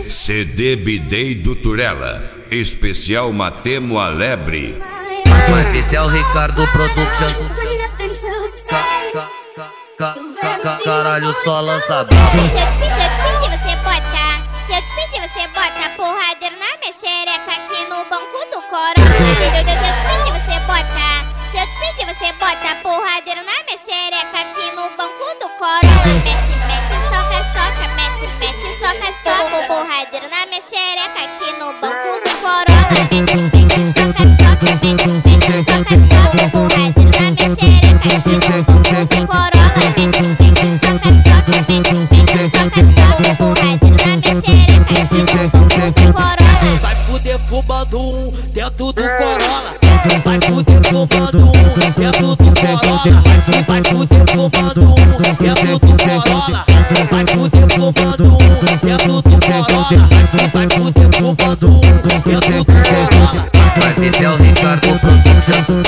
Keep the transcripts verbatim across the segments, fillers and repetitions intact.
C D Bidei do Turela, especial Matemo a Lebre. Mas esse é o Ricardo Productions. Caralho, só lança brava. Se eu te pedir você bota, se eu te pedir você bota porradeiro na minha xereca aqui no banco do Corolla. Se eu te pedir você bota, se eu te pedir você bota porradeiro na minha xereca aqui no banco do Corolla. Mete, mete, soca, soca, mete, mete, soca, soca, porradeiro na minha xereca aqui no banco do Corolla. Mete, mete, soca, soca, mete, mete, soca, soca, porradeiro na minha xereca aqui no banco do Corolla. Vai fuder fumando um dentro do Corolla. Vai fuder fumando um dentro do Corolla. Vai fuder fumando um dentro do Corolla. Vai fuder fumando um dentro do Corolla. Vai fuder fumando um dentro do Corolla. Mas esse é o Ricardo Productions.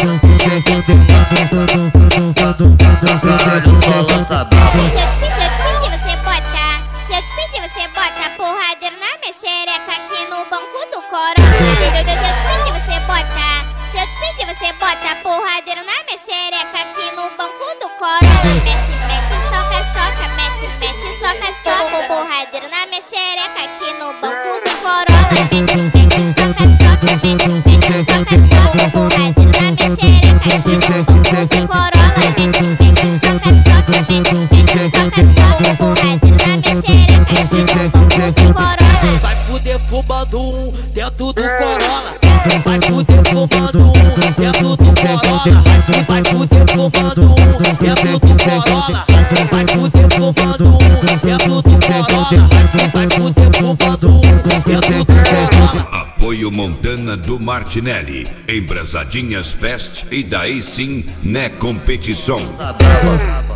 Caralho, só lança brava. Se eu te pedir você bota, se eu te pedir você bota porradeiro na minha xereca aqui no banco do Corolla. Se eu te pedir você bota, se eu te pedir você bota porradeiro na minha xereca aqui no banco do Corolla. Mete, mete, soca, soca, mete, mete, soca, soca, porradeiro na minha xereca aqui no banco do Corolla. Mete, mete, soca, soca, mete, mete, soca, soca, porradeiro na minha xereca aqui no banco do Corolla. Mete, mete, soca, soca, mete, mete, soca, soca, porradeiro na minha xereca aqui no banco do Corolla. Vai fuder fumando um dentro do Corolla. Vai fuder fumando um dentro do Corolla. Vai fuder fumando um dentro do Corolla. Vai fuder fumando um dentro do Corolla. Vai fuder fumando um dentro do Corolla. Apoio Montana do Martinelli, Embrasadinhas Fest e daí sim, né competição. Brava.